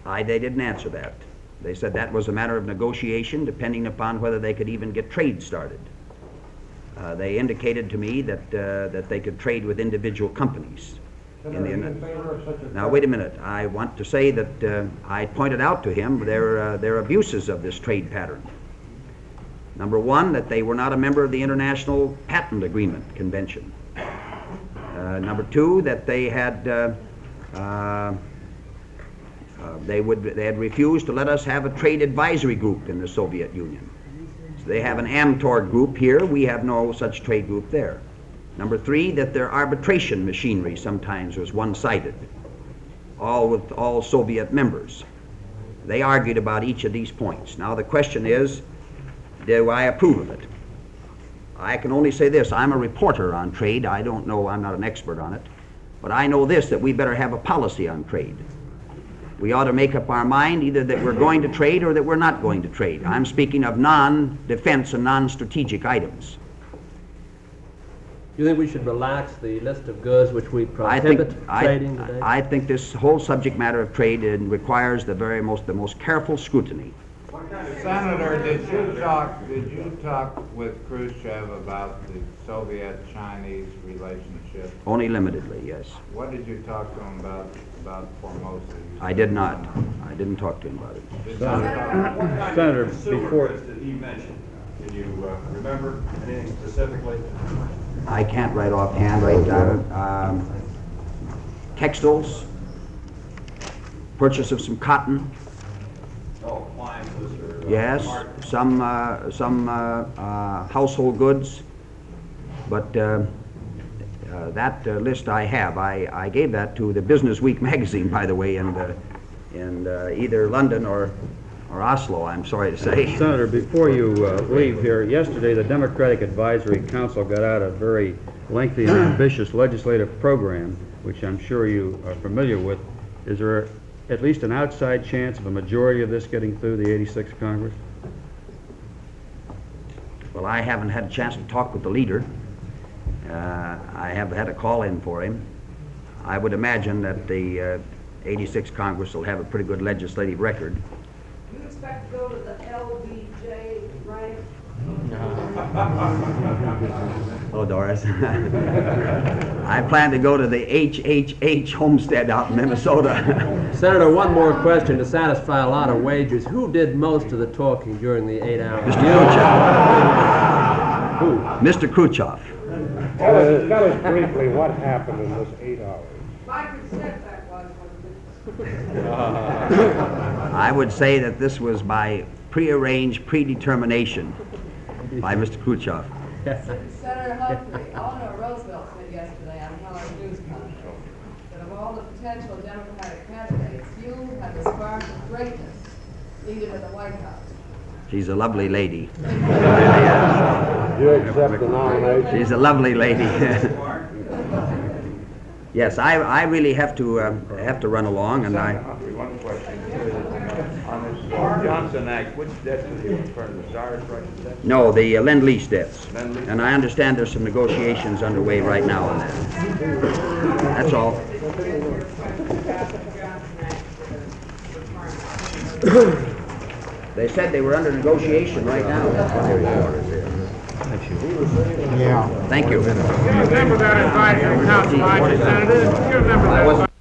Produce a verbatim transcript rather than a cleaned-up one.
I, they didn't answer that. They said that was a matter of negotiation depending upon whether they could even get trade started. Uh, they indicated to me that, uh, that they could trade with individual companies. In the, in favor of such a now, wait a minute. I want to say that uh, I pointed out to him their, uh, their abuses of this trade pattern. Number one, that they were not a member of the International Patent Agreement Convention. Uh, number two, that they had uh, uh, uh, they would they had refused to let us have a trade advisory group in the Soviet Union. So they have an AMTOR group here. We have no such trade group there. Number three, that their arbitration machinery sometimes was one-sided, all with all Soviet members. They argued about each of these points. Now the question is, do I approve of it? I can only say this. I'm a reporter on trade. I don't know, I'm not an expert on it. But I know this, that we better have a policy on trade. We ought to make up our mind either that we're going to trade or that we're not going to trade. I'm speaking of non-defense and non-strategic items. Do you think we should relax the list of goods which we I think, prohibit I, trading today? I think this whole subject matter of trade uh, requires the very most, the most careful scrutiny. Senator, did you talk, did you talk with Khrushchev about the Soviet-Chinese relationship? Only limitedly, yes. What did you talk to him about, about Formosa? I did not. I didn't talk to him about it. Did not talk- Senator, Consumer before- goods that he mentioned, can you uh, remember anything specifically? I can't write offhand right down. Um, textiles, purchase of some cotton, Oh, appliances or? uh, yes, art? some uh, some uh, uh, household goods, but uh, uh, that uh, list I have. I, I gave that to the Business Week magazine, by the way, in uh, in uh, either London or or Oslo. I'm sorry to say. Senator, before you uh, leave here, yesterday the Democratic Advisory Council got out a very lengthy and ambitious legislative program, which I'm sure you are familiar with. Is there at least an outside chance of a majority of this getting through the eighty-sixth Congress? Well, I haven't had a chance to talk with the leader. Uh, I have had a call in for him. I would imagine that the uh, eighty-sixth Congress will have a pretty good legislative record. You expect to go to the L B J rank? Oh, Doris. I plan to go to the H H H homestead out in Minnesota. Senator, one more question to satisfy a lot of wagers. Who did most of the talking during the eight hours? Mister Khrushchev. Who? Mister Khrushchev. Tell us, tell us briefly what happened in this eight hours. five percent that was what it I would say that this was by prearranged predetermination by Mister Khrushchev. is. Senator Humphrey, Eleanor Roosevelt said yesterday on Heller's News Conference that of all the potential Democratic candidates, you have the spark of greatness needed in the White House. She's a lovely lady. Do you accept the nomination? She's a lovely lady. Yes, I, I really have to uh, have to run along, and I. Humphrey, one question. On this Johnson Act, which debts are you referring to, the Irish Russian debts? No, the uh, Lend-Lease debts. Lend-Lease. And I understand there's some negotiations underway right now on that. That's all. They said they were under negotiation right now. Yeah. Thank you. You remember that advisory council, Senator? You remember that?